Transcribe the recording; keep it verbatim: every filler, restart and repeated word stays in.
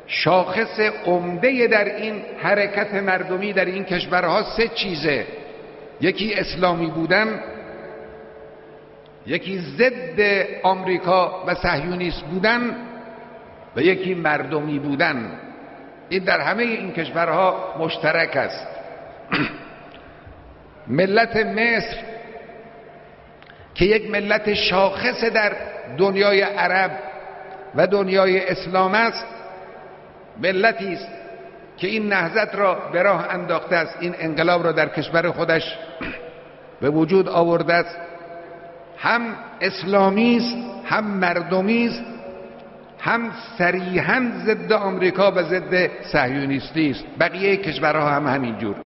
شاخص عمده در این حرکت مردمی در این کشورها سه چیزه: یکی اسلامی بودن، یکی ضد آمریکا و صهیونیست بودن و یکی مردمی بودن. این در همه این کشورها مشترک است. ملت مصر که یک ملت شاخص در دنیای عرب و دنیای اسلام است، ملتی است که این نهضت را به راه انداخته است، این انقلاب را در کشور خودش به وجود آورده است. هم اسلامی است، هم مردمی است، هم صریحاً ضد آمریکا و ضد صهیونیستی است. بقیه کشورها هم همینجور.